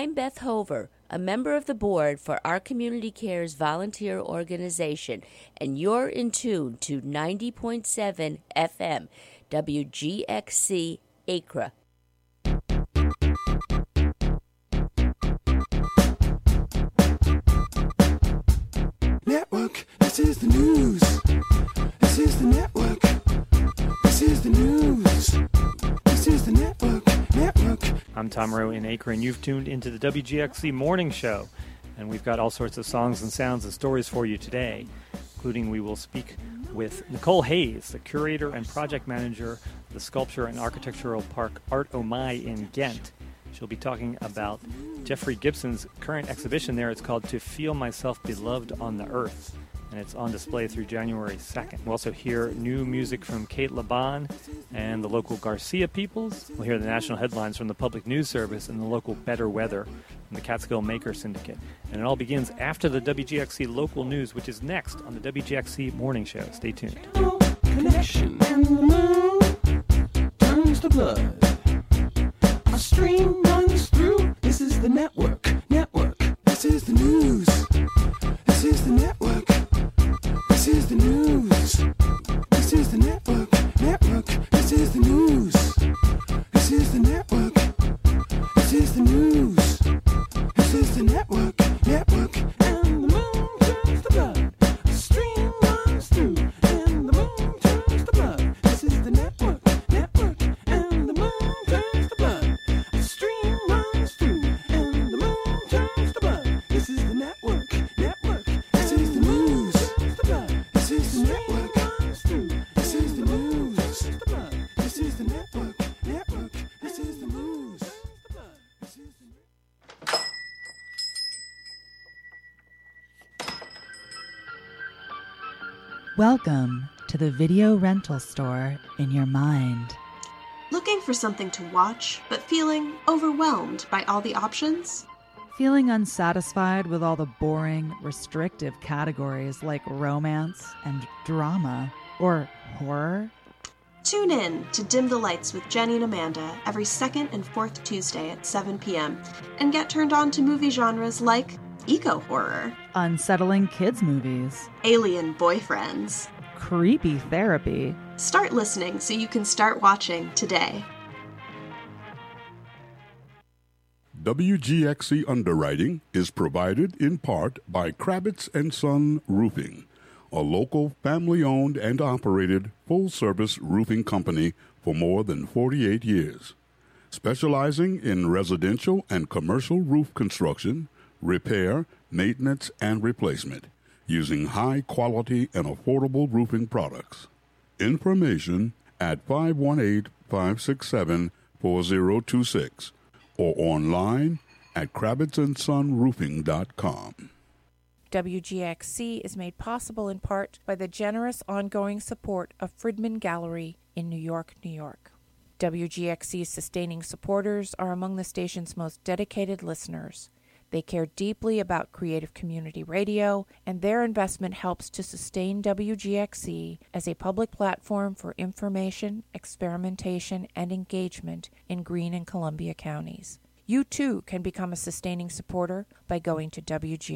I'm Beth Hover, a member of the board for Our Community Cares volunteer organization, and you're in tune to 90.7 FM, WGXC Acra. Network, this is the news. This is the network. This is the news. This is the network. I'm Tom Rowe in Acre, and you've tuned into the WGXC Morning Show. And we've got all sorts of songs and sounds and stories for you today, including we will speak with Nicole Hayes, the curator and project manager of the Sculpture and Architectural Park Art Omai in Ghent. She'll be talking about Jeffrey Gibson's current exhibition there. It's called To Feel Myself Beloved on the Earth, and it's on display through January 2nd. We'll also hear new music from Kate Laban and the local Garcia Peoples. We'll hear the national headlines from the Public News Service and the local Better Weather from the Catskill Maker Syndicate. And it all begins after the WGXC local news, which is next on the WGXC Morning Show. Stay tuned. Connection and the moon turns to blood. A stream runs through. This is the network. This is the news. This is the network. This is the news. This is the network. This is the news. This is the network. This is the news. This is the network. And the moon turns to blood. A stream runs through. And the moon turns to blood. This is the network. And the moon turns to blood. A stream runs through. And the moon turns to blood. This is the network. This is the news. This is the network. This is the news. This is the network. This is the news. This is the Welcome to the video rental store in your mind. Looking for something to watch, but feeling overwhelmed by all the options? Feeling unsatisfied with all the boring, restrictive categories like romance and drama or horror? Tune in to Dim the Lights with Jenny and Amanda every second and fourth Tuesday at 7 p.m. and get turned on to movie genres like eco-horror, Unsettling kids movies, alien boyfriends, creepy therapy. Start listening so you can start watching today. WGXC underwriting is provided in part by Kravitz & Son Roofing, a local family-owned and operated full-service roofing company for more than 48 years, specializing in residential and commercial roof construction, repair, maintenance, and replacement, using high-quality and affordable roofing products. Information at 518-567-4026 or online at KravitzandSonRoofing.com. WGXC is made possible in part by the generous ongoing support of Friedman Gallery in New York, New York. WGXC's sustaining supporters are among the station's most dedicated listeners. They care deeply about creative community radio, and their investment helps to sustain WGXC as a public platform for information, experimentation, and engagement in Greene and Columbia counties. You too can become a sustaining supporter by going to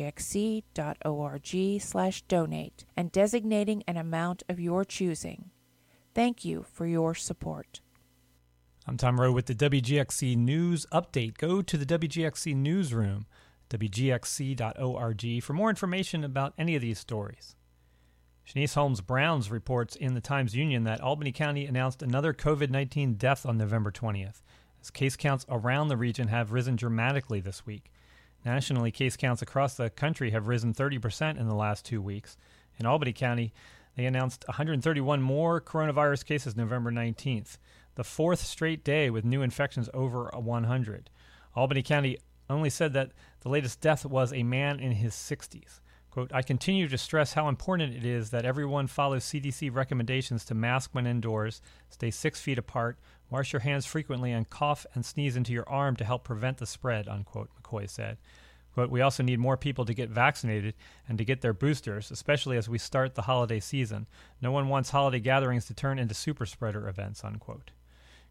wgxc.org/donate and designating an amount of your choosing. Thank you for your support. I'm Tom Rowe with the WGXC News Update. Go to the WGXC Newsroom, wgxc.org, for more information about any of these stories. Shanice Holmes-Browns reports in the Times-Union that Albany County announced another COVID-19 death on November 20th, as case counts around the region have risen dramatically this week. Nationally, case counts across the country have risen 30% in the last 2 weeks. In Albany County, they announced 131 more coronavirus cases November 19th, the fourth straight day with new infections over 100. Albany County only said that the latest death was a man in his 60s. Quote, I continue to stress how important it is that everyone follows CDC recommendations to mask when indoors, stay 6 feet apart, wash your hands frequently, and cough and sneeze into your arm to help prevent the spread, unquote, McCoy said. Quote, we also need more people to get vaccinated and to get their boosters, especially as we start the holiday season. No one wants holiday gatherings to turn into super spreader events, unquote.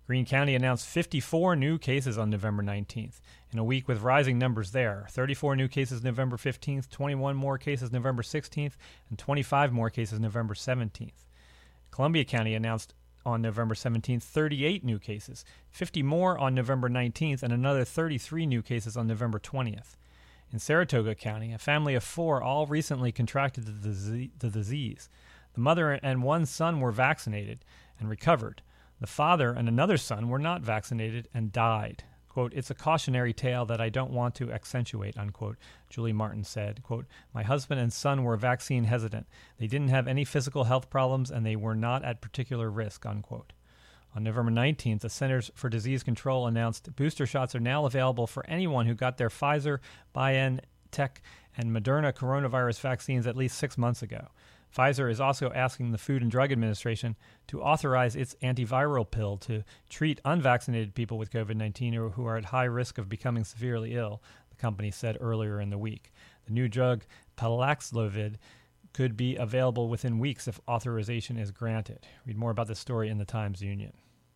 Greene County announced 54 new cases on November 19th, in a week with rising numbers there. 34 new cases November 15th, 21 more cases November 16th, and 25 more cases November 17th. Columbia County announced on November 17th 38 new cases, 50 more on November 19th, and another 33 new cases on November 20th. In Saratoga County, a family of 4 all recently contracted the disease. The mother and one son were vaccinated and recovered. The father and another son were not vaccinated and died. Quote, "It's a cautionary tale that I don't want to accentuate," unquote, Julie Martin said. Quote, "My husband and son were vaccine hesitant. They didn't have any physical health problems and they were not at particular risk," unquote. On November 19th, the Centers for Disease Control announced booster shots are now available for anyone who got their Pfizer, BioNTech, and Moderna coronavirus vaccines at least 6 months ago. Pfizer is also asking the Food and Drug Administration to authorize its antiviral pill to treat unvaccinated people with COVID-19 or who are at high risk of becoming severely ill, the company said earlier in the week. The new drug, Paxlovid, could be available within weeks if authorization is granted. Read more about this story in the Times-Union.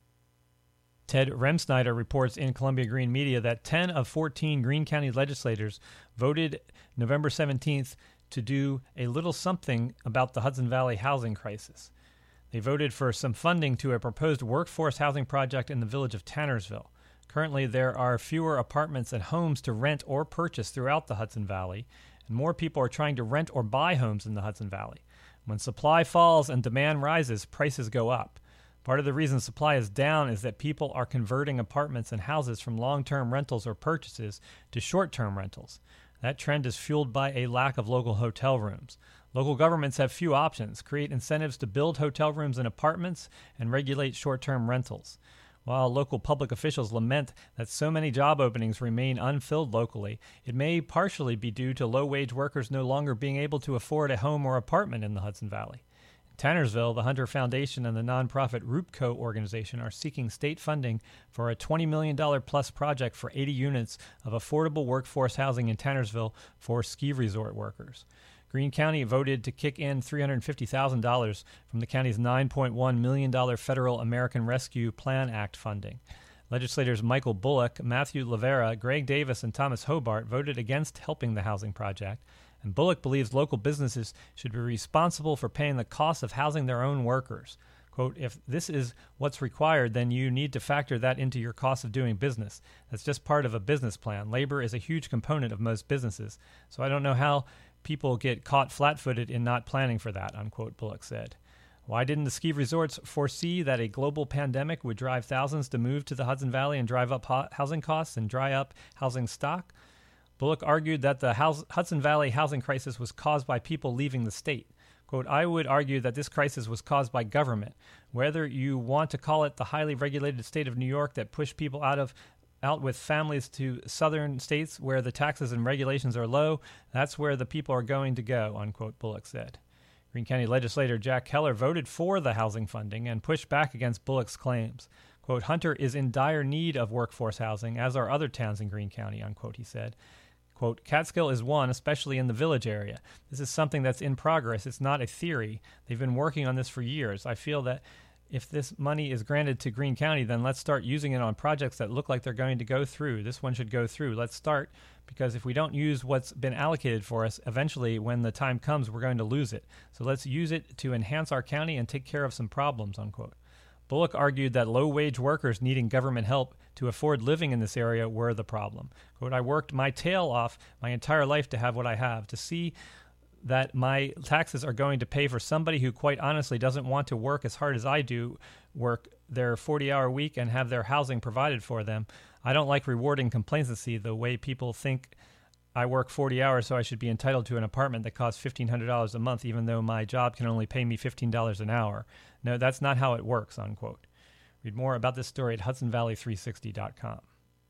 Ted Remsnyder reports in Columbia Green Media that 10 of 14 Greene County legislators voted November 17th to do a little something about the Hudson Valley housing crisis. They voted for some funding to a proposed workforce housing project in the village of Tannersville. Currently, there are fewer apartments and homes to rent or purchase throughout the Hudson Valley, and more people are trying to rent or buy homes in the Hudson Valley. When supply falls and demand rises, prices go up. Part of the reason supply is down is that people are converting apartments and houses from long-term rentals or purchases to short-term rentals. That trend is fueled by a lack of local hotel rooms. Local governments have few options, create incentives to build hotel rooms and apartments, and regulate short-term rentals. While local public officials lament that so many job openings remain unfilled locally, it may partially be due to low-wage workers no longer being able to afford a home or apartment in the Hudson Valley. Tannersville, the Hunter Foundation and the nonprofit Roopco organization are seeking state funding for a $20 million plus project for 80 units of affordable workforce housing in Tannersville for ski resort workers. Greene County voted to kick in $350,000 from the county's $9.1 million federal American Rescue Plan Act funding. Legislators Michael Bullock, Matthew Lavera, Greg Davis, and Thomas Hobart voted against helping the housing project. And Bullock believes local businesses should be responsible for paying the cost of housing their own workers. Quote, "If this is what's required, then you need to factor that into your cost of doing business. That's just part of a business plan. Labor is a huge component of most businesses. So I don't know how people get caught flat-footed in not planning for that," unquote, Bullock said. Why didn't the ski resorts foresee that a global pandemic would drive thousands to move to the Hudson Valley and drive up housing costs and dry up housing stock? Bullock argued that the Hudson Valley housing crisis was caused by people leaving the state. Quote, "I would argue that this crisis was caused by government. Whether you want to call it the highly regulated state of New York that pushed people out with families to southern states where the taxes and regulations are low, that's where the people are going to go," unquote, Bullock said. Greene County legislator Jack Keller voted for the housing funding and pushed back against Bullock's claims. Quote, "Hunter is in dire need of workforce housing, as are other towns in Greene County," unquote, he said. Quote, "Catskill is one, especially in the village area. This is something that's in progress. It's not a theory. They've been working on this for years. I feel that if this money is granted to Greene County, then let's start using it on projects that look like they're going to go through. This one should go through. Let's start, because if we don't use what's been allocated for us, eventually when the time comes, we're going to lose it. So let's use it to enhance our county and take care of some problems," unquote. Bullock argued that low-wage workers needing government help to afford living in this area were the problem. Quote, "I worked my tail off my entire life to have what I have. To see that my taxes are going to pay for somebody who quite honestly doesn't want to work as hard as I do, work their 40-hour week and have their housing provided for them. I don't like rewarding complacency the way people think I work 40 hours so I should be entitled to an apartment that costs $1,500 a month even though my job can only pay me $15 an hour. No, that's not how it works," unquote. Read more about this story at HudsonValley360.com.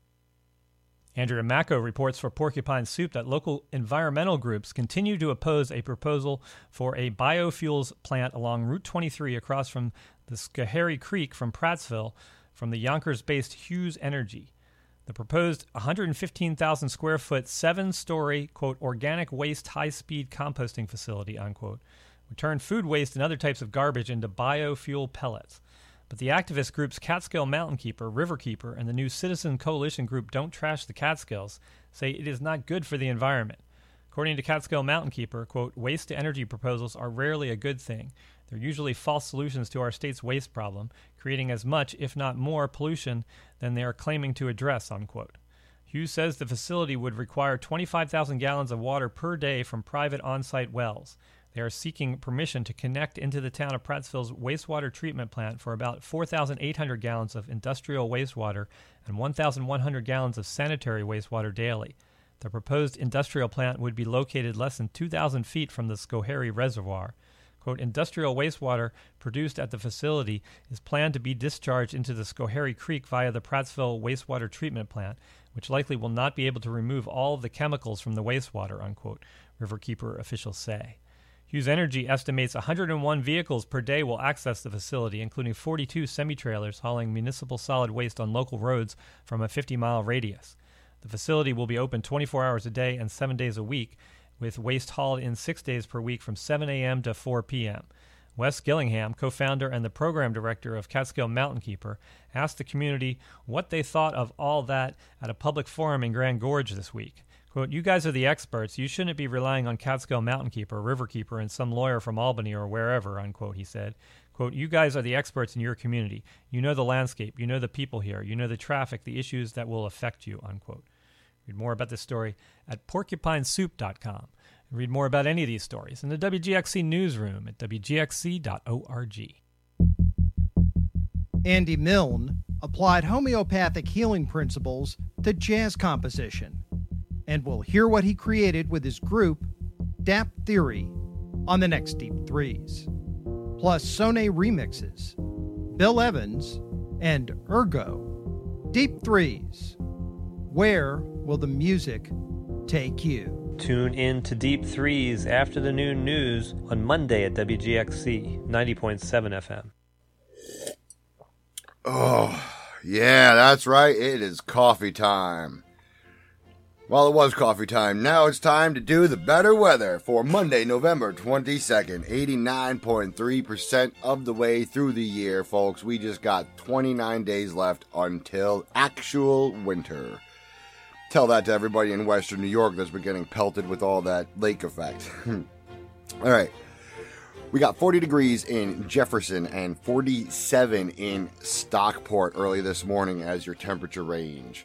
Andrea Macco reports for Porcupine Soup that local environmental groups continue to oppose a proposal for a biofuels plant along Route 23 across from the Schoharie Creek from Prattsville from the Yonkers-based Hughes Energy. The proposed 115,000 square foot, 7-story, quote, "organic waste high-speed composting facility," unquote, would turn food waste and other types of garbage into biofuel pellets. But the activist groups Catskill Mountain Keeper, Riverkeeper, and the new Citizen Coalition group Don't Trash the Catskills say it is not good for the environment. According to Catskill Mountain Keeper, quote, waste-to-energy proposals are rarely a good thing. They're usually false solutions to our state's waste problem, creating as much, if not more, pollution than they are claiming to address, unquote. Hughes says the facility would require 25,000 gallons of water per day from private on-site wells. They are seeking permission to connect into the town of Prattsville's wastewater treatment plant for about 4,800 gallons of industrial wastewater and 1,100 gallons of sanitary wastewater daily. The proposed industrial plant would be located less than 2,000 feet from the Schoharie Reservoir. Quote, industrial wastewater produced at the facility is planned to be discharged into the Schoharie Creek via the Prattsville wastewater treatment plant, which likely will not be able to remove all of the chemicals from the wastewater, unquote, Riverkeeper officials say. Hughes Energy estimates 101 vehicles per day will access the facility, including 42 semi-trailers hauling municipal solid waste on local roads from a 50-mile radius. The facility will be open 24 hours a day and 7 days a week, with waste hauled in 6 days per week from 7 a.m. to 4 p.m. Wes Gillingham, co-founder and the program director of Catskill Mountain Keeper, asked the community what they thought of all that at a public forum in Grand Gorge this week. Quote, you guys are the experts. You shouldn't be relying on Catskill Mountain Keeper, Riverkeeper, and some lawyer from Albany or wherever, unquote, he said. Quote, you guys are the experts in your community. You know the landscape. You know the people here. You know the traffic, the issues that will affect you, unquote. Read more about this story at porcupinesoup.com. Read more about any of these stories in the WGXC newsroom at wgxc.org. Andy Milne applied homeopathic healing principles to jazz composition, and we'll hear what he created with his group, Dap Theory, on the next Deep Threes. Plus Sonné remixes, Bill Evans, and Ergo. Deep Threes. Where will the music take you? Tune in to Deep Threes after the noon news on Monday at WGXC 90.7 FM. Oh, yeah, that's right. It is coffee time. Well, it was coffee time. Now it's time to do the better weather for Monday, November 22nd. 89.3% of the way through the year, folks. We just got 29 days left until actual winter. Tell that to everybody in Western New York that's been getting pelted with all that lake effect. All right. We got 40 degrees in Jefferson and 47 in Stockport early this morning as your temperature range.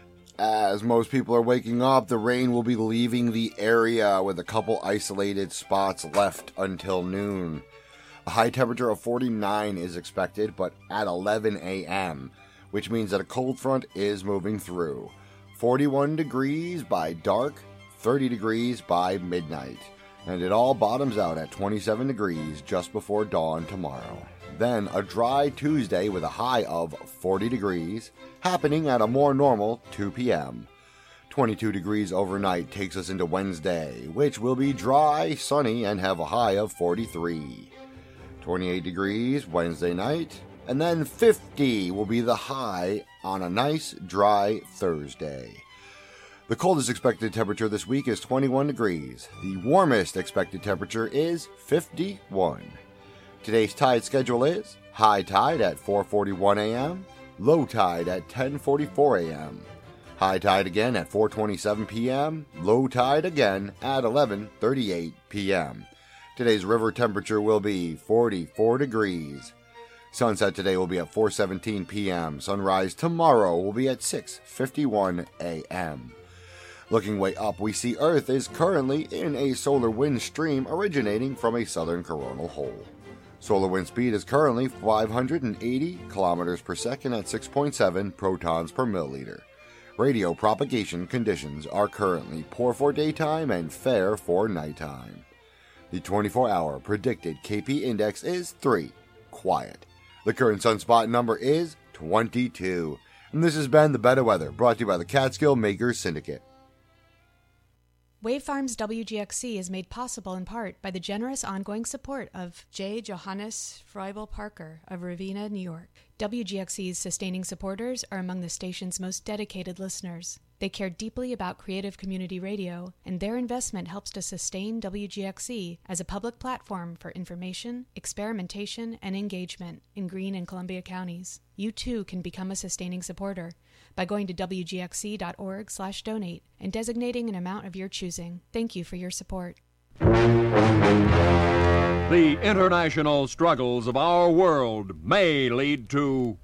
As most people are waking up, the rain will be leaving the area with a couple isolated spots left until noon. A high temperature of 49 is expected, but at 11 a.m., which means that a cold front is moving through. 41 degrees by dark, 30 degrees by midnight. And it all bottoms out at 27 degrees just before dawn tomorrow. Then a dry Tuesday with a high of 40 degrees, happening at a more normal 2 p.m. 22 degrees overnight takes us into Wednesday, which will be dry, sunny, and have a high of 43. 28 degrees Wednesday night, and then 50 will be the high on a nice, dry Thursday. The coldest expected temperature this week is 21 degrees. The warmest expected temperature is 51. Today's tide schedule is high tide at 4:41 a.m., low tide at 10:44 a.m., high tide again at 4:27 p.m., low tide again at 11:38 p.m. Today's river temperature will be 44 degrees. Sunset today will be at 4:17 p.m. Sunrise tomorrow will be at 6:51 a.m. Looking way up, we see Earth is currently in a solar wind stream originating from a southern coronal hole. Solar wind speed is currently 580 kilometers per second at 6.7 protons per milliliter. Radio propagation conditions are currently poor for daytime and fair for nighttime. The 24-hour predicted KP index is 3, quiet. The current sunspot number is 22. And this has been The Better Weather, brought to you by the Catskill Makers Syndicate. Wave Farms WGXC is made possible in part by the generous ongoing support of J. Johannes Freibel Parker of Ravenna, New York. WGXC's sustaining supporters are among the station's most dedicated listeners. They care deeply about creative community radio, and their investment helps to sustain WGXC as a public platform for information, experimentation, and engagement in Greene and Columbia counties. You too can become a sustaining supporter by going to wgxc.org/donate and designating an amount of your choosing. Thank you for your support. The international struggles of our world may lead to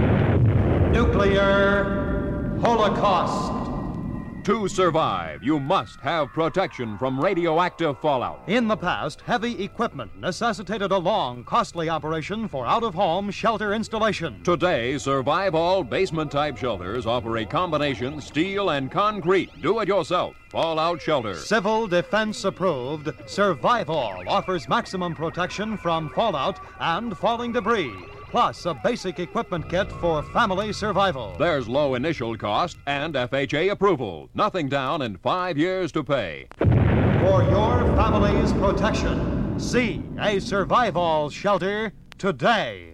nuclear holocaust. To survive, you must have protection from radioactive fallout. In the past, heavy equipment necessitated a long, costly operation for out-of-home shelter installation. Today, Survivall basement-type shelters offer a combination steel and concrete do-it-yourself fallout shelter. Civil Defense approved, Survivall offers maximum protection from fallout and falling debris, plus a basic equipment kit for family survival. There's low initial cost and FHA approval. Nothing down and 5 years to pay. For your family's protection, see a Survivall shelter today.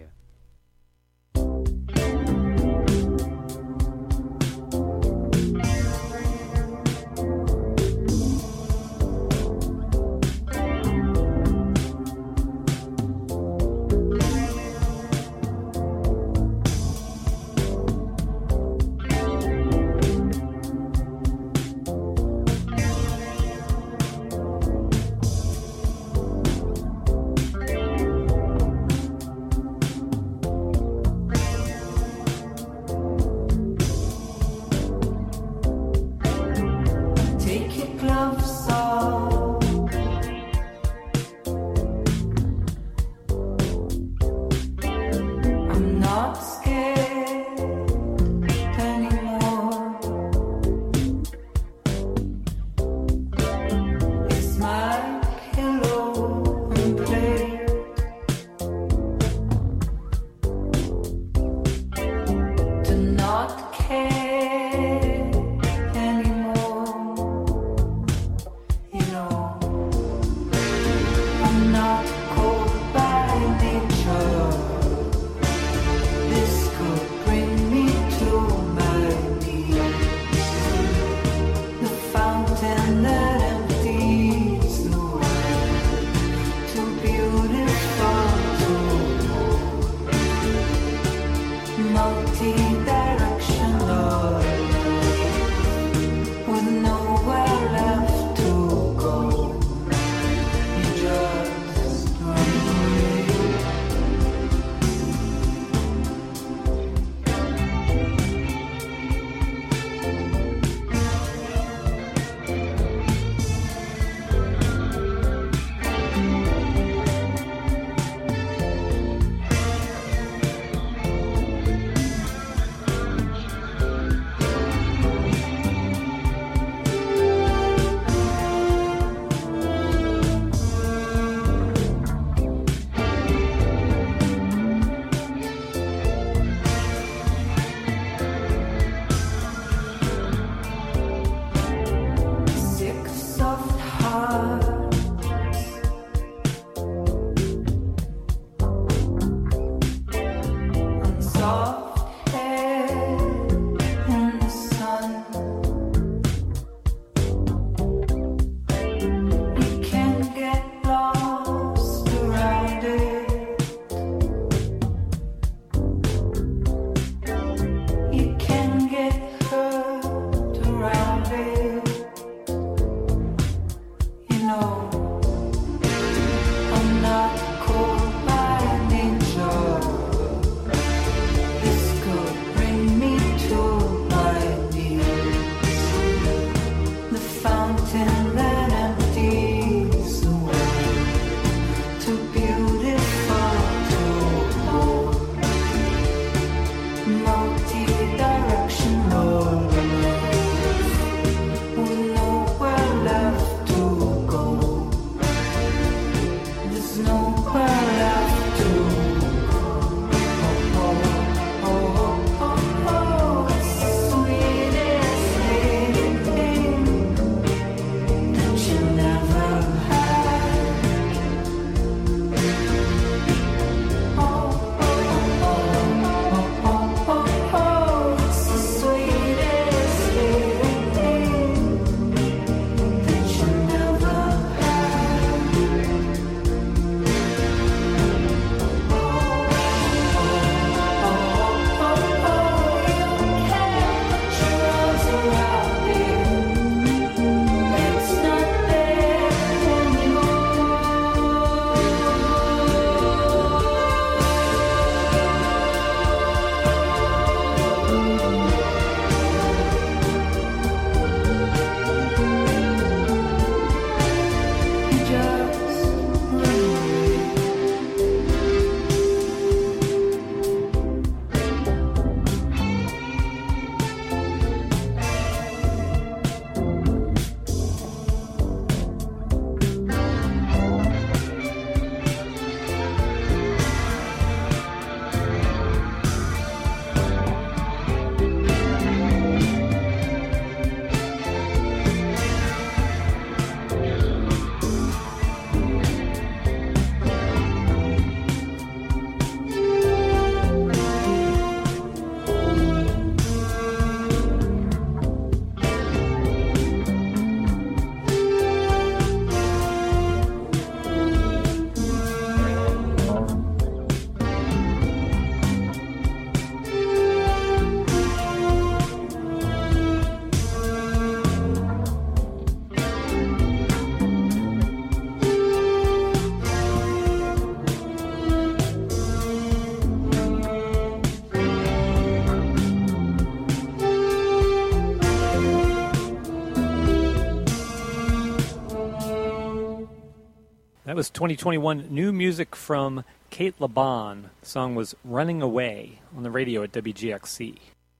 That was 2021 new music from Kate Laban. The song was Running Away on the radio at WGXC.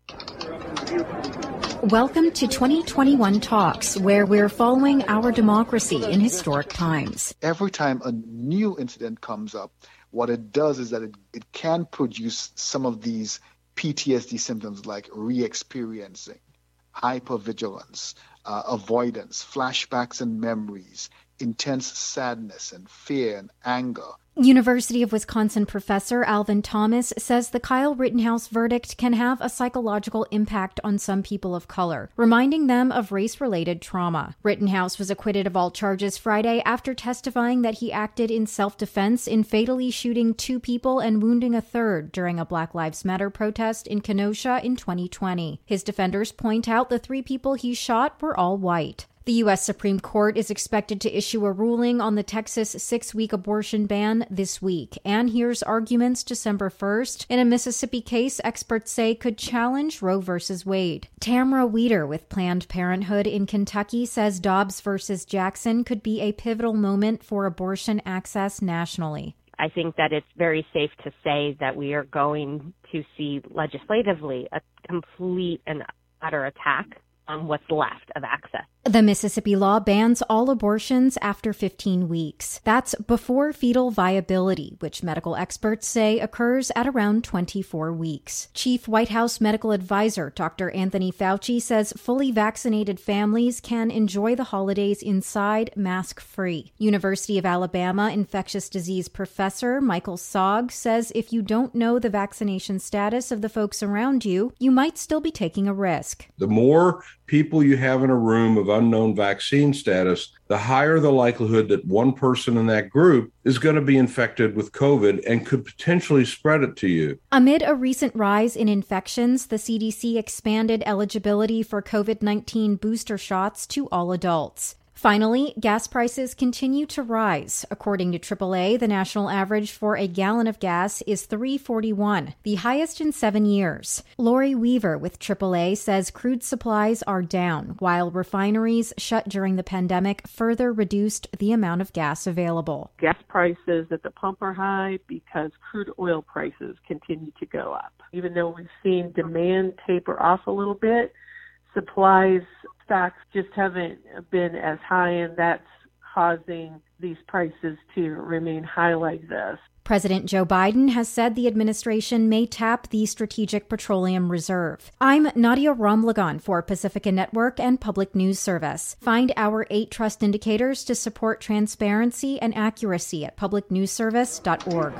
Welcome to 2021 Talks, where we're following our democracy in historic times. Every time a new incident comes up, what it does is that it can produce some of these PTSD symptoms like re-experiencing, hypervigilance, avoidance, flashbacks and memories, intense sadness and fear and anger. University of Wisconsin professor Alvin Thomas says the Kyle Rittenhouse verdict can have a psychological impact on some people of color, reminding them of race-related trauma. Rittenhouse was acquitted of all charges Friday after testifying that he acted in self-defense in fatally shooting 2 people and wounding a third during a Black Lives Matter protest in Kenosha in 2020. His defenders point out the 3 people he shot were all white. The U.S. Supreme Court is expected to issue a ruling on the Texas 6-week abortion ban this week and hears arguments December 1st in a Mississippi case experts say could challenge Roe v. Wade. Tamara Weeder with Planned Parenthood in Kentucky says Dobbs v. Jackson could be a pivotal moment for abortion access nationally. I think that it's very safe to say that we are going to see legislatively a complete and utter attack on what's left of access. The Mississippi law bans all abortions after 15 weeks. That's before fetal viability, which medical experts say occurs at around 24 weeks. Chief White House medical advisor Dr. Anthony Fauci says fully vaccinated families can enjoy the holidays inside, mask-free. University of Alabama infectious disease professor Michael Sogg says if you don't know the vaccination status of the folks around you, you might still be taking a risk. The more people you have in a room of unknown vaccine status, the higher the likelihood that one person in that group is going to be infected with COVID and could potentially spread it to you. Amid a recent rise in infections, the CDC expanded eligibility for COVID-19 booster shots to all adults. Finally, gas prices continue to rise. According to AAA, the national average for a gallon of gas is $3.41, the highest in 7 years. Lori Weaver with AAA says crude supplies are down, while refineries shut during the pandemic further reduced the amount of gas available. Gas prices at the pump are high because crude oil prices continue to go up. Even though we've seen demand taper off a little bit, supplies stocks just haven't been as high, and that's causing these prices to remain high like this. President Joe Biden has said the administration may tap the Strategic Petroleum Reserve. I'm Nadia Ramlagan for Pacifica Network and Public News Service. Find our 8 trust indicators to support transparency and accuracy at publicnewsservice.org.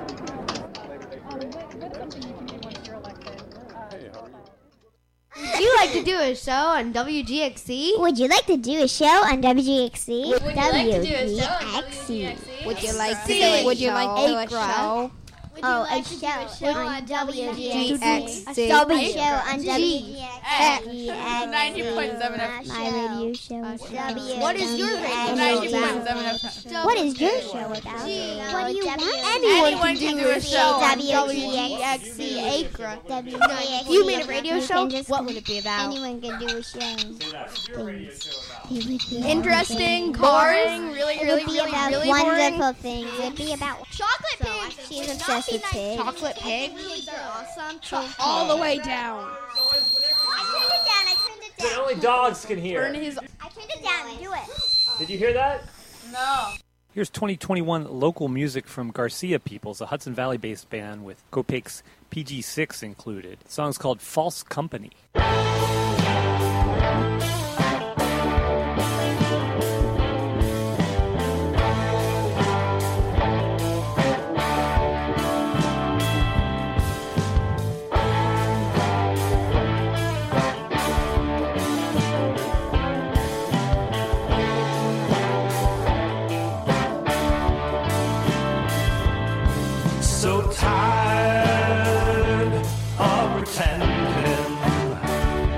Would you like to do a show on WGXC? Would you like to do a show on WGXC? Would you like to do a show on WGXC? Would you like to do a show? Would you like to do a show? Oh, a show on WGXC. A show on WGXC. 90.7 FM. My radio show. What is your radio? 90.7 FM. What is your show about? What do you want? Anyone can do a show on WGXC Acre. If you made a radio show, what would it be about? Anyone can do a show. Interesting, boring, really wonderful things. It would be about chocolate pigs. She's obsessed with pigs. Chocolate pigs. Pigs are awesome. All the way down. I turned it down. Only dogs can hear. I turned it down. Do it. Did you hear that? No. Here's 2021 local music from Garcia Peoples, a Hudson Valley-based band with Copake's PG6 included. The song's called False Company. So tired of pretending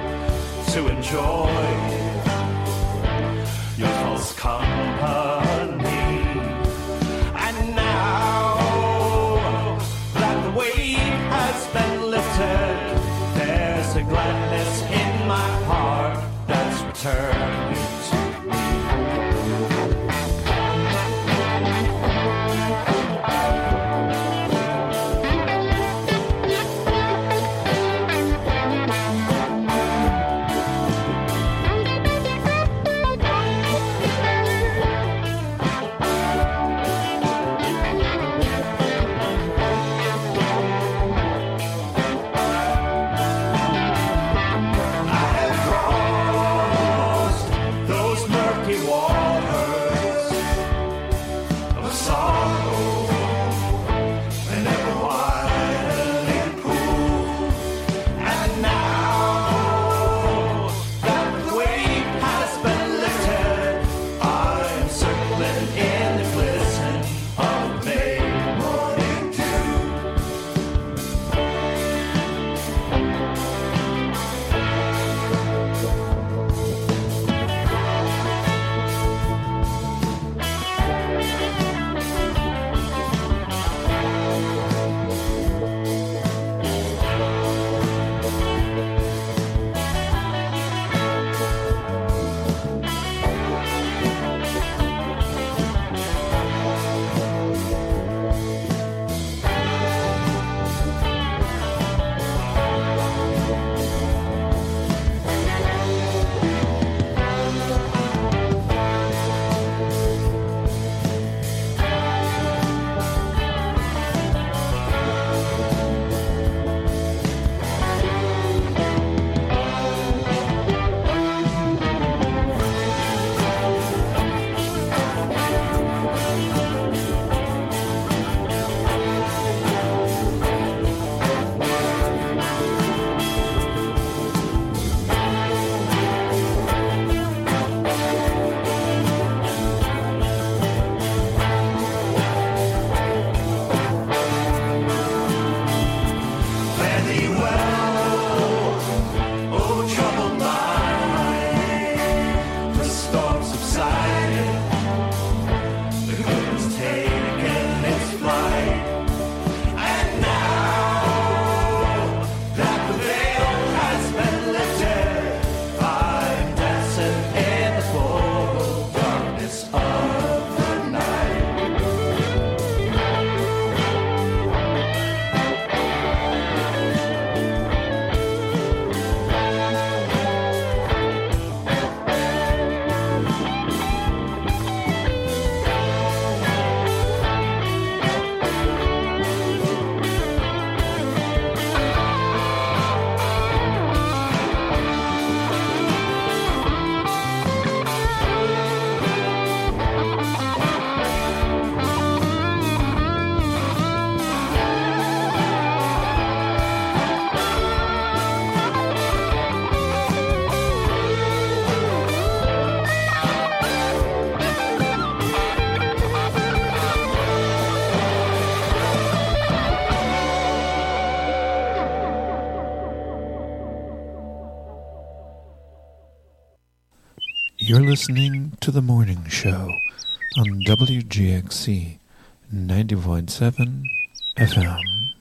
You're listening to The Morning Show on WGXC 90.7 FM.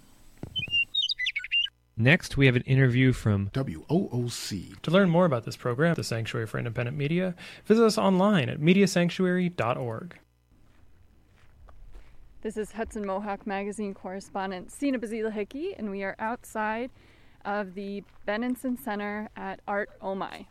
Next, we have an interview from WOOC. To learn more about this program, the Sanctuary for Independent Media, visit us online at mediasanctuary.org. This is Hudson Mohawk Magazine correspondent Sina Bazila Hickey, and we are outside of the Benenson Center at Art Omai.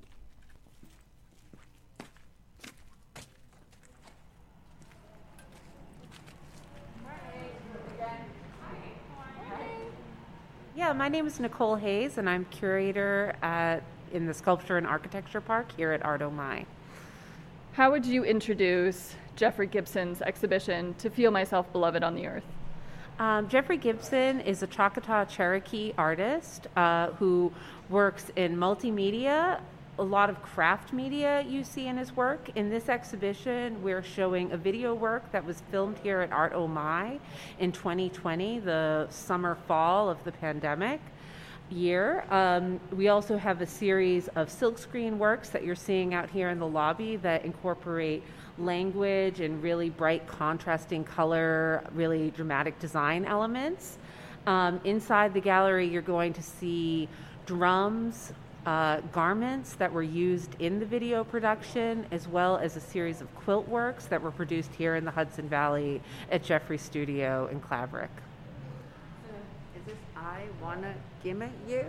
Yeah, my name is Nicole Hayes, and I'm curator in the Sculpture and Architecture Park here at Art Omai. How would you introduce Jeffrey Gibson's exhibition, To Feel Myself Beloved on the Earth? Jeffrey Gibson is a Choctaw Cherokee artist who works in multimedia, a lot of craft media you see in his work. In this exhibition, we're showing a video work that was filmed here at Art Omai in 2020, the summer-fall of the pandemic year. We also have a series of silkscreen works that you're seeing out here in the lobby that incorporate language and really bright contrasting color, really dramatic design elements. Inside the gallery, you're going to see drums, garments that were used in the video production, as well as a series of quilt works that were produced here in the Hudson Valley at Jeffrey's studio in Claverick. Is this I Wanna Gimme You?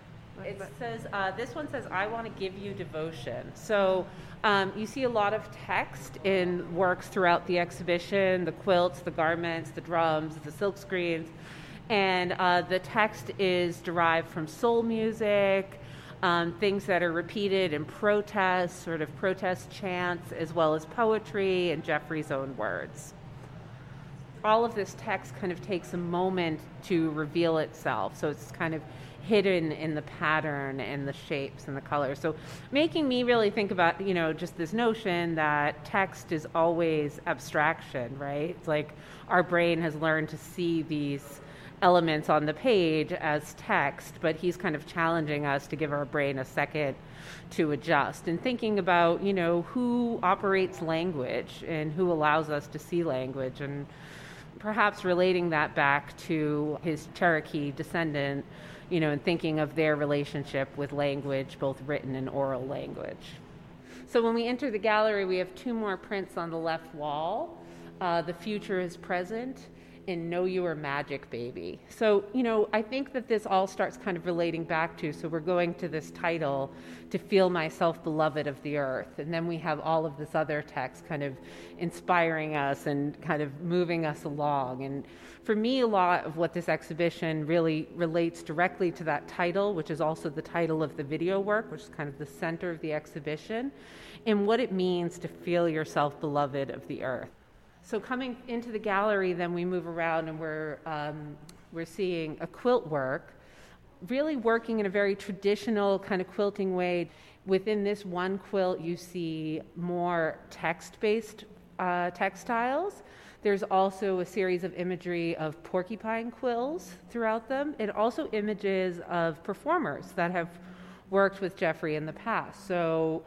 It says, this one says, I want to give you devotion. So you see a lot of text in works throughout the exhibition, the quilts, the garments, the drums, the silk screens. And the text is derived from soul music, things that are repeated in protests, sort of protest chants, as well as poetry and Jeffrey's own words. All of this text kind of takes a moment to reveal itself. So it's kind of hidden in the pattern and the shapes and the colors. So making me really think about, just this notion that text is always abstraction, right? It's like our brain has learned to see these elements on the page as text, but he's kind of challenging us to give our brain a second to adjust and thinking about, who operates language and who allows us to see language, and perhaps relating that back to his Cherokee descendant, and thinking of their relationship with language, both written and oral language. So when we enter the gallery, we have two more prints on the left wall. The Future is Present and Know You Are Magic, Baby. So, I think that this all starts kind of relating back to, so we're going to this title, To Feel Myself Beloved of the Earth. And then we have all of this other text kind of inspiring us and kind of moving us along. And for me, a lot of what this exhibition really relates directly to that title, which is also the title of the video work, which is kind of the center of the exhibition, and what it means to feel yourself beloved of the earth. So coming into the gallery, then we move around and we're seeing a quilt work, really working in a very traditional kind of quilting way. Within this one quilt, you see more text-based textiles. There's also a series of imagery of porcupine quills throughout them, and also images of performers that have worked with Jeffrey in the past. So,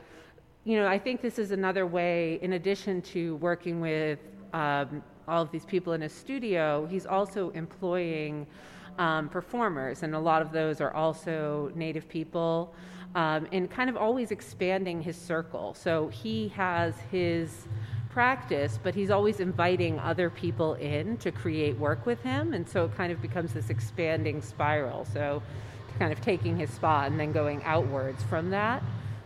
I think this is another way, in addition to working with all of these people in his studio, he's also employing performers, and a lot of those are also Native people, and kind of always expanding his circle. So he has his practice, but he's always inviting other people in to create work with him, and so it kind of becomes this expanding spiral. So kind of taking his spot and then going outwards from that.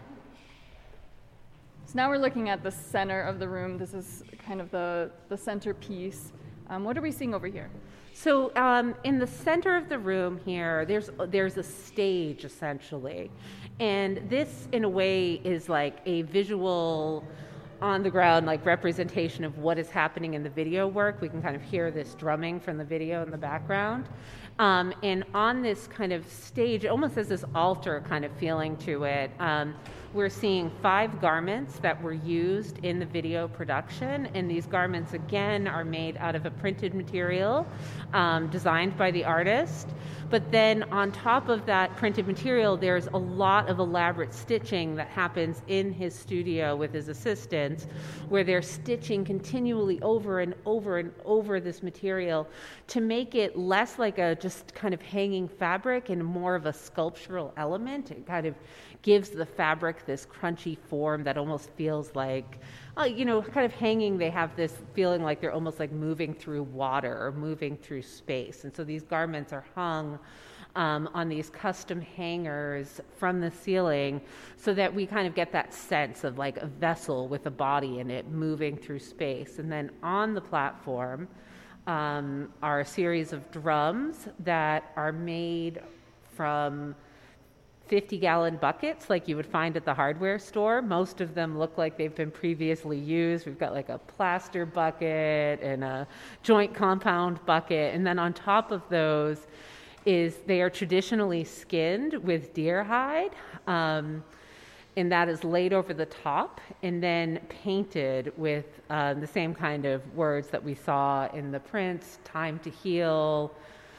So now we're looking at the center of the room. This is kind of the centerpiece. What are we seeing over here? So in the center of the room here, there's a stage essentially, and this in a way is like a visual on the ground like representation of what is happening in the video work. We can kind of hear this drumming from the video in the background. And on this kind of stage, it almost has this altar kind of feeling to it. We're seeing 5 garments that were used in the video production, and these garments again are made out of a printed material designed by the artist. But then on top of that printed material, there's a lot of elaborate stitching that happens in his studio with his assistants, where they're stitching continually over and over and over this material to make it less like a just kind of hanging fabric and more of a sculptural element. It kind of gives the fabric this crunchy form that almost feels like, kind of hanging. They have this feeling like they're almost like moving through water or moving through space. And so these garments are hung on these custom hangers from the ceiling so that we kind of get that sense of like a vessel with a body in it moving through space. And then on the platform are a series of drums that are made from 50-gallon buckets like you would find at the hardware store. Most of them look like they've been previously used. We've got like a plaster bucket and a joint compound bucket. And then on top of those they are traditionally skinned with deer hide. And that is laid over the top and then painted with the same kind of words that we saw in the prints: time to heal,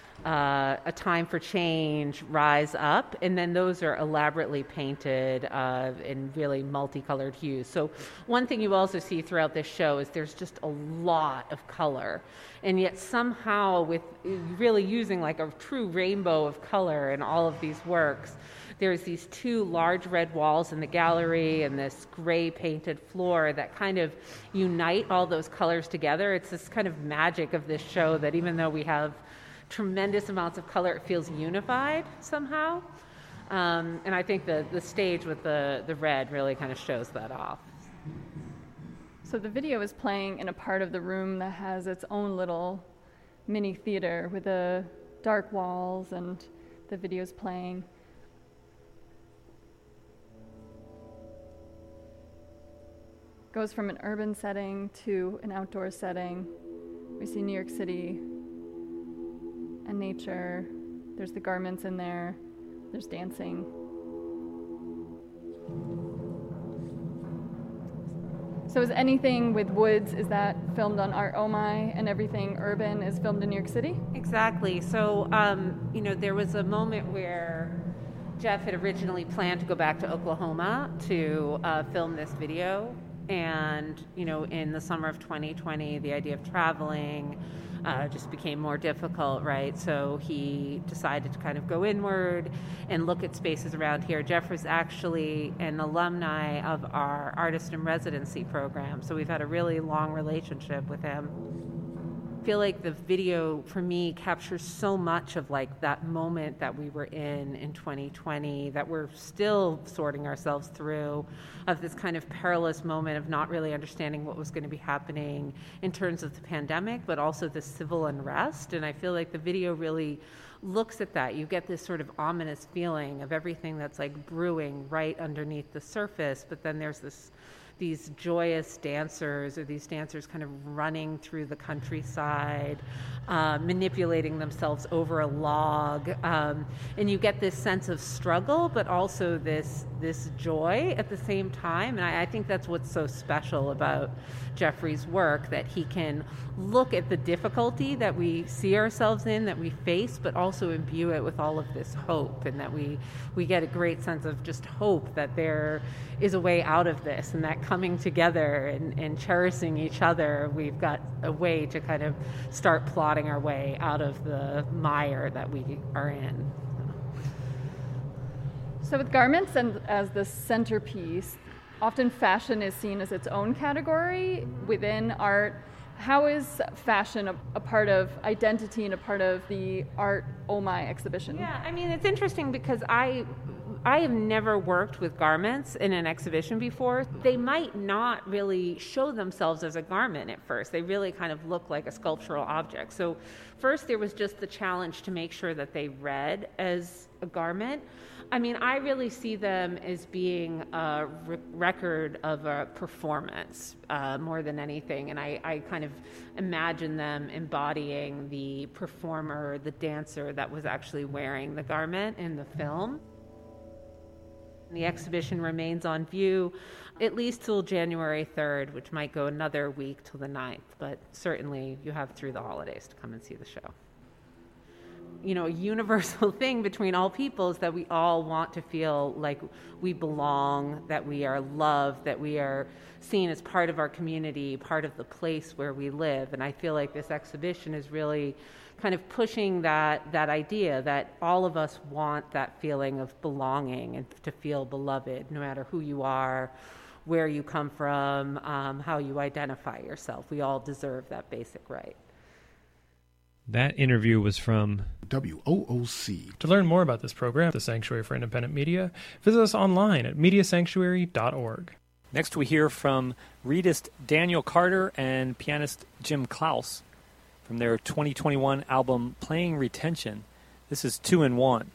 a time for change, rise up, and then those are elaborately painted in really multicolored hues. So one thing you also see throughout this show is there's just a lot of color, and yet somehow with really using like a true rainbow of color in all of these works, there's these 2 large red walls in the gallery and this gray painted floor that kind of unite all those colors together. It's this kind of magic of this show that even though we have tremendous amounts of color, it feels unified somehow. And I think the stage with the red really kind of shows that off. So the video is playing in a part of the room that has its own little mini theater with the dark walls, and the video's playing. Goes from an urban setting to an outdoor setting. We see New York City and nature. There's the garments in there. There's dancing. So is anything with woods, is that filmed on Art OMI, and everything urban is filmed in New York City? Exactly. So, there was a moment where Jeff had originally planned to go back to Oklahoma to film this video. And, in the summer of 2020, the idea of traveling just became more difficult, right? So he decided to kind of go inward and look at spaces around here. Jeff was actually an alumni of our Artist in Residency program, so we've had a really long relationship with him. I feel like the video, for me, captures so much of like that moment that we were in 2020 that we're still sorting ourselves through, of this kind of perilous moment of not really understanding what was going to be happening in terms of the pandemic, but also the civil unrest. And I feel like the video really looks at that. You get this sort of ominous feeling of everything that's like brewing right underneath the surface, but then there's these joyous dancers, or these dancers kind of running through the countryside, manipulating themselves over a log, and you get this sense of struggle, but also this joy at the same time. And I think that's what's so special about Jeffrey's work, that he can look at the difficulty that we see ourselves in, that we face, but also imbue it with all of this hope, and that we get a great sense of just hope that there is a way out of this, and that coming together and cherishing each other, we've got a way to kind of start plotting our way out of the mire that we are in. So with garments and as the centerpiece, often fashion is seen as its own category within art. How is fashion a part of identity and a part of the Art OMI exhibition? Yeah, I mean, it's interesting because I I have never worked with garments in an exhibition before. They might not really show themselves as a garment at first. They really kind of look like a sculptural object. So first there was just the challenge to make sure that they read as a garment. I mean, I really see them as being a record of a performance more than anything. And I kind of imagine them embodying the performer, the dancer that was actually wearing the garment in the film. The exhibition remains on view at least till January 3rd, which might go another week till the 9th. But certainly you have through the holidays to come and see the show. You know, a universal thing between all people is that we all want to feel like we belong, that we are loved, that we are seen as part of our community, part of the place where we live. And I feel like this exhibition is really kind of pushing that idea that all of us want that feeling of belonging and to feel beloved, no matter who you are, where you come from, how you identify yourself. We all deserve that basic right. That interview was from WOOC. To learn more about this program, the Sanctuary for Independent Media, visit us online at mediasanctuary.org. Next we hear from reedist Daniel Carter and pianist Jim Klaus from their 2021 album Playing Retention. This is 2 in 1.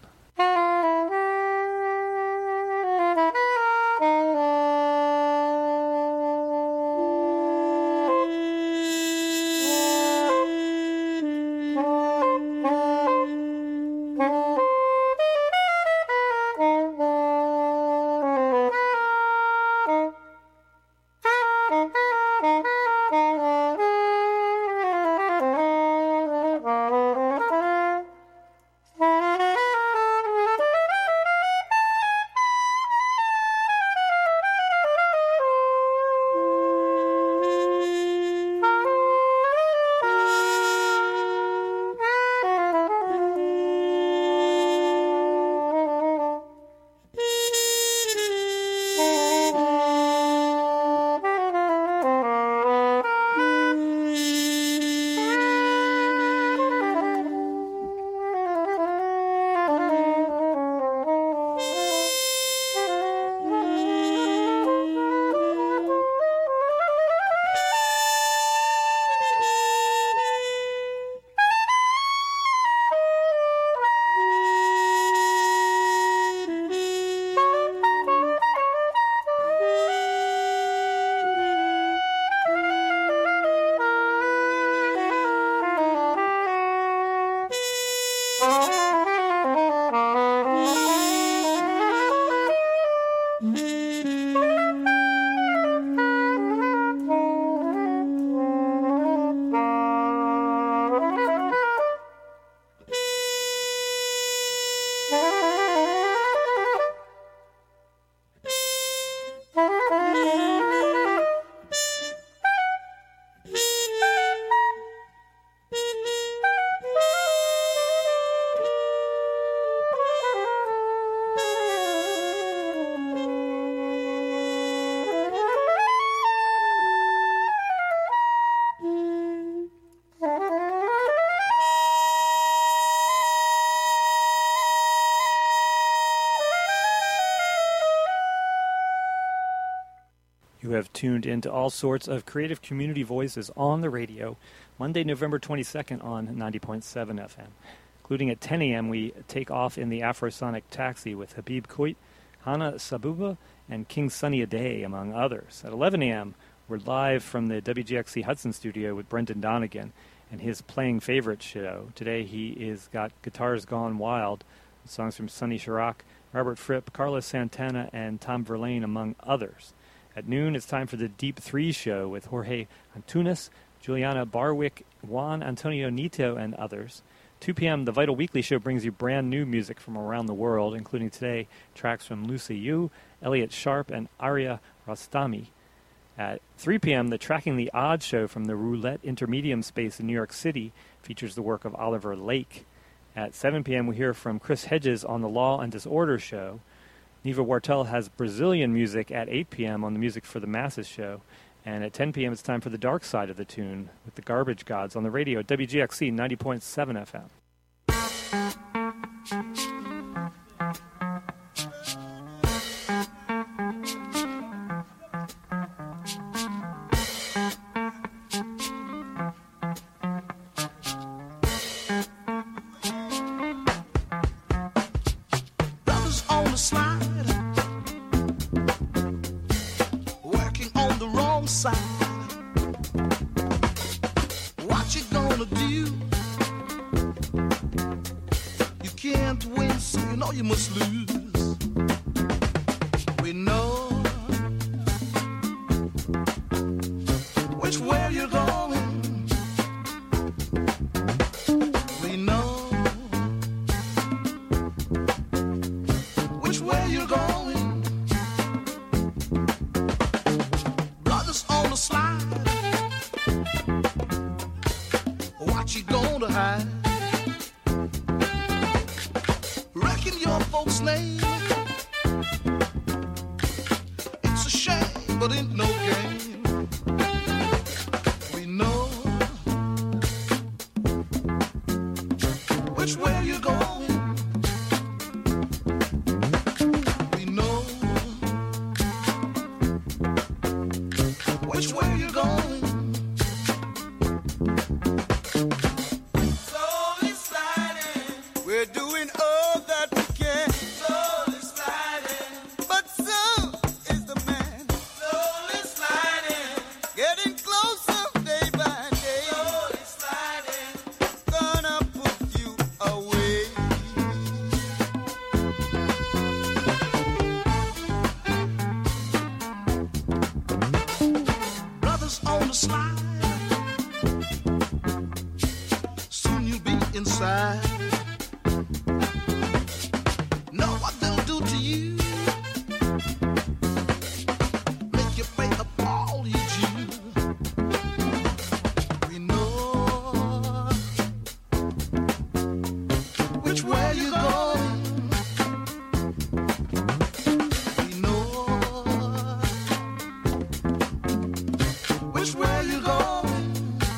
You have tuned into all sorts of creative community voices on the radio, Monday, November 22nd on 90.7 FM. Including at 10 a.m., we take off in the Afrosonic Taxi with Habib Koit, Hana Sabuba, and King Sunny Ade, among others. At 11 a.m., we're live from the WGXC Hudson studio with Brendan Donegan and his Playing Favorites show. Today he is got Guitars Gone Wild, songs from Sonny Chirac, Robert Fripp, Carlos Santana, and Tom Verlaine, among others. At noon, it's time for the Deep 3 show with Jorge Antunes, Juliana Barwick, Juan Antonio Nito, and others. 2 p.m., the Vital Weekly Show brings you brand new music from around the world, including today tracks from Lucy Yu, Elliot Sharp, and Arya Rostami. At 3 p.m., the Tracking the Odd show from the Roulette Intermedium space in New York City features the work of Oliver Lake. At 7 p.m., we hear from Chris Hedges on the Law and Disorder show. Neva Wartel has Brazilian music at 8 p.m. on the Music for the Masses show. And at 10 p.m., it's time for the Dark Side of the Tune with the Garbage Gods on the radio at WGXC 90.7 FM. gonna do? You can't win, so you know you must lose. We know which way you're going. We know which way you're going. Brothers on the slide, what you gonna hide? Reckon your folks' name. It's a shame, but ain't no game. We know which way you're going. We know which way you're going. Slowly sliding, we're doing all that we can. Slowly sliding, but so is the man. Slowly sliding, getting closer day by day. Slowly sliding, gonna put you away. Brothers on the slide, soon you'll be inside. Know what they'll do to you, make you pay up all you due. We know which way you're going. We know which way you're going.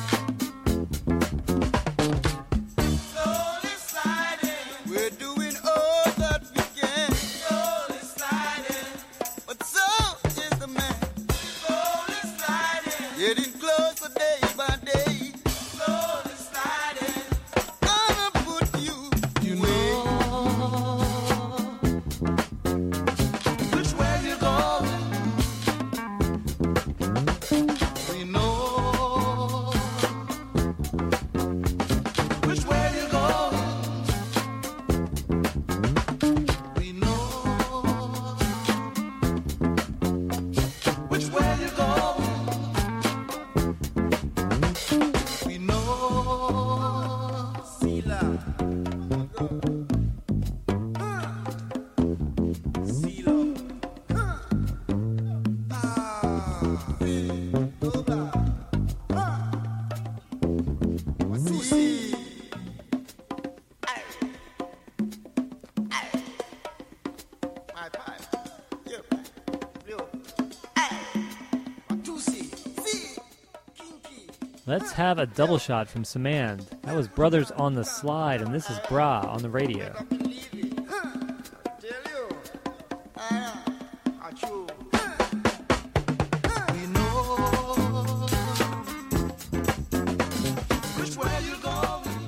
Slowly sliding, we're doing all that we can. Slowly sliding, but so is the man. Slowly sliding, getting closer day by day. Slowly sliding, gonna put you away. Which way you going? We know which way you going. We know which way you going. We know. Sila. Silo. Susi. My pipe. Your pipe. Blue. Matusi. Si. Kinky. Let's have a double shot from Samand. That was Brothers on the Slide, and this is Bra on the radio. We know which way you're going.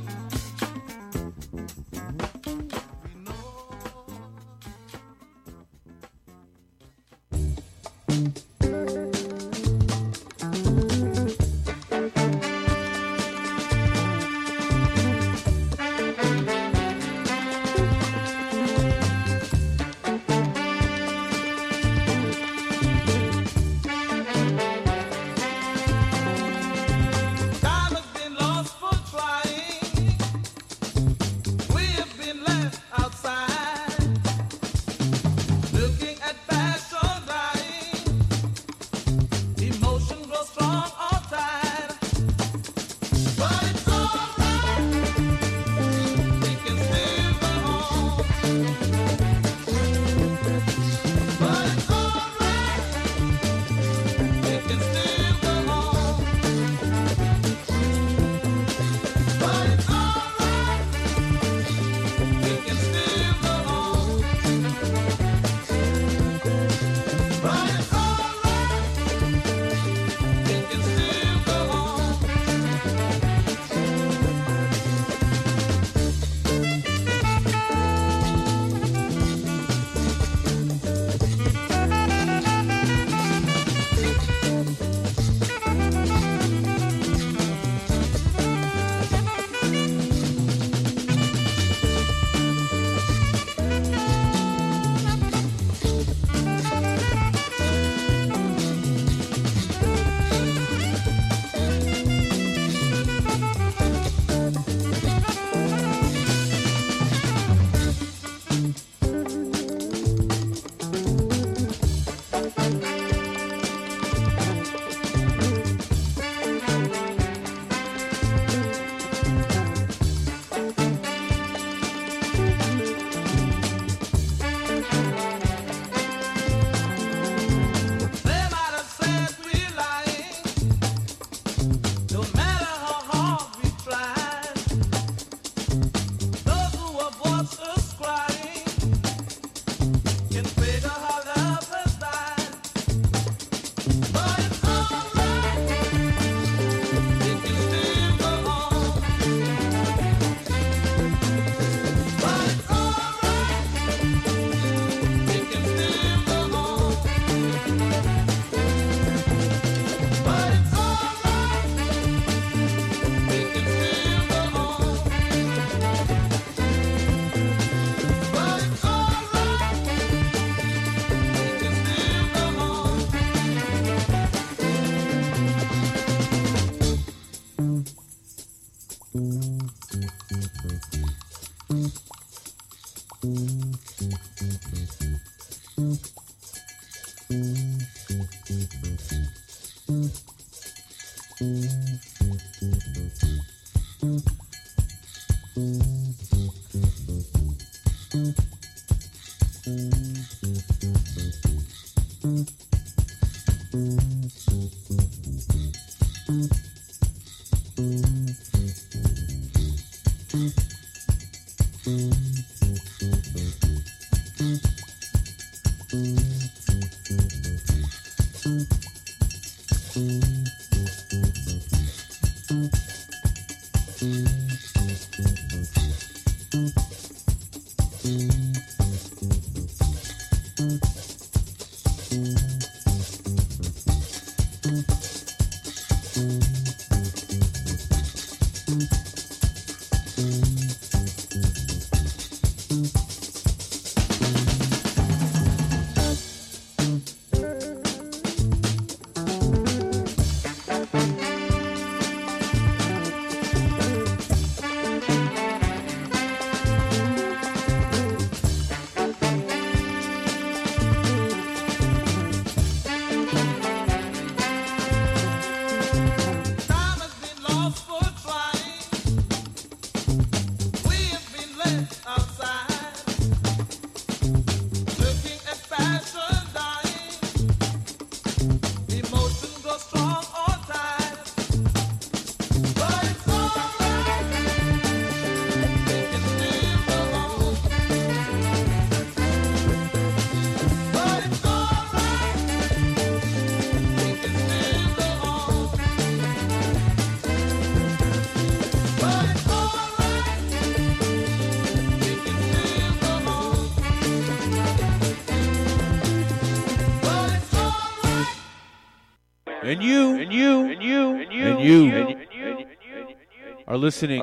And you are listening.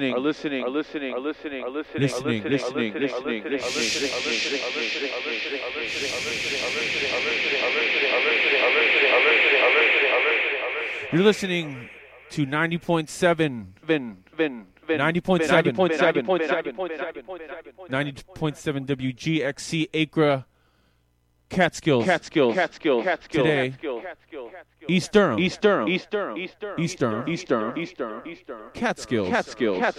You're listening to 90.7 WGXC Acra Catskills. Today, East Durham. Catskills.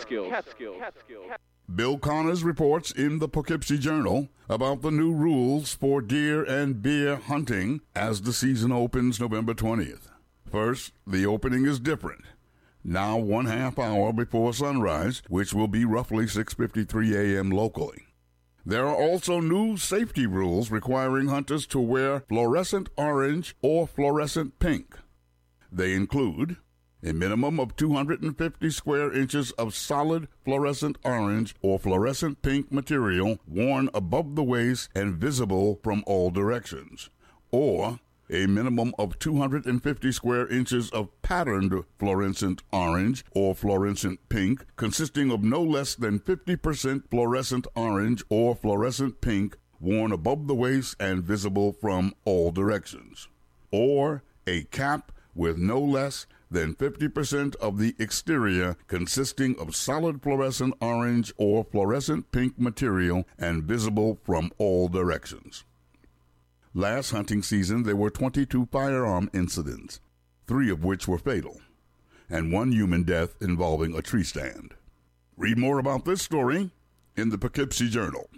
Bill Connors reports in the Poughkeepsie Journal about the new rules for deer and bear hunting as the season opens November 20th. First, the opening is different. Now 1/2 hour before sunrise, which will be roughly 6:53 a.m. locally. There are also new safety rules requiring hunters to wear fluorescent orange or fluorescent pink. They include a minimum of 250 square inches of solid fluorescent orange or fluorescent pink material worn above the waist and visible from all directions, or a minimum of 250 square inches of patterned fluorescent orange or fluorescent pink consisting of no less than 50% fluorescent orange or fluorescent pink worn above the waist and visible from all directions, or a cap with no less than 50% of the exterior consisting of solid fluorescent orange or fluorescent pink material and visible from all directions. Last hunting season, there were 22 firearm incidents, 3 of which were fatal, and 1 human death involving a tree stand. Read more about this story in the Poughkeepsie Journal.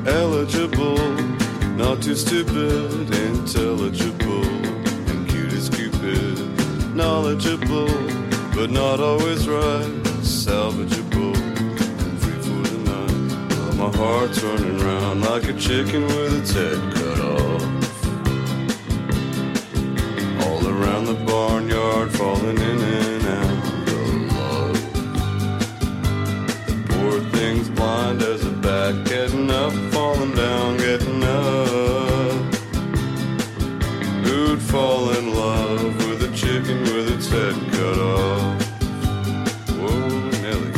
eligible, not too stupid, intelligible, and cute as Cupid, knowledgeable, but not always right, salvageable, and free for the night. But my heart's running round like a chicken with its head cut off. All around the barnyard, falling in and out of love. The poor thing's blind as a bat, getting up, falling down, getting up. Who'd fall in love with a chicken with its head cut off? Whoa, Nelly.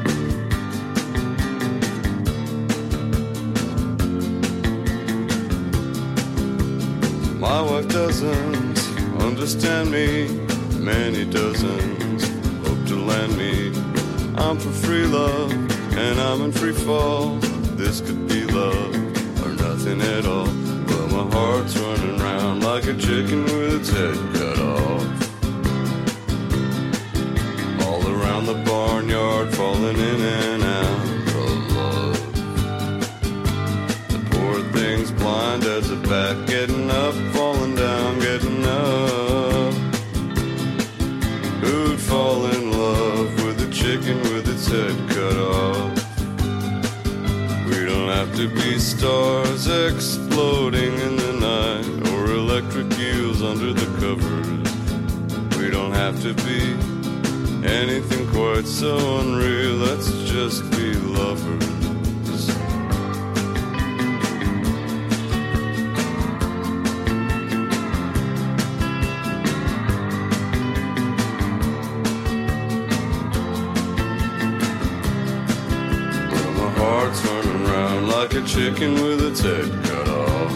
My wife doesn't understand me, many dozens hope to land me. I'm for free love, and I'm in free fall. This could be love, or nothing at all. But my heart's running round like a chicken with its head cut off. All around the barnyard, falling in and out of love. The poor thing's blind as a bat, getting up, falling down, getting up. Who'd fall in love with a chicken with its head cut off? We don't have to be stars exploding in the night, or electric eels under the covers. We don't have to be anything quite so unreal. Let's just be lovers. Like a chicken with its head cut off.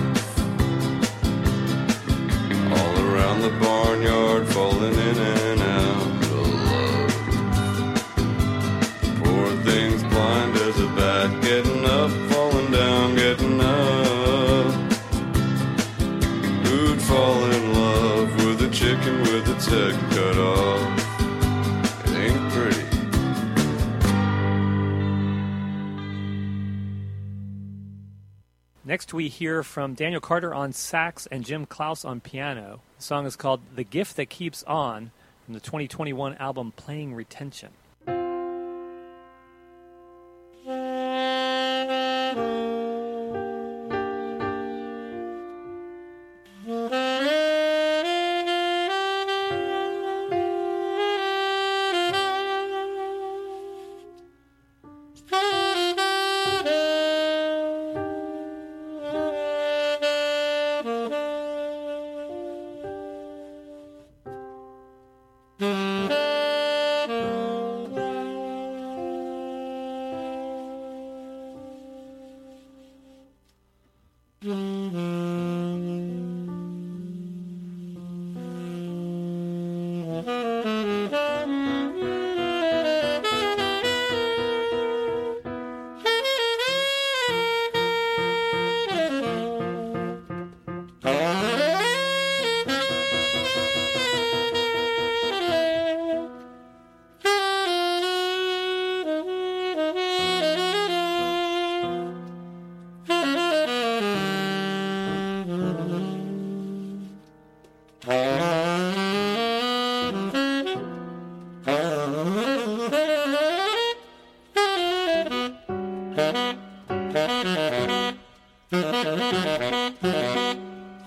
All around the barnyard, falling in and out of love. Poor thing's blind as a bat, getting up, falling down, getting up. Who'd fall in love with a chicken with its head cut off? It ain't pretty. Next, we hear from Daniel Carter on sax and Jim Klaus on piano. The song is called The Gift That Keeps On from the 2021 album Playing Retention.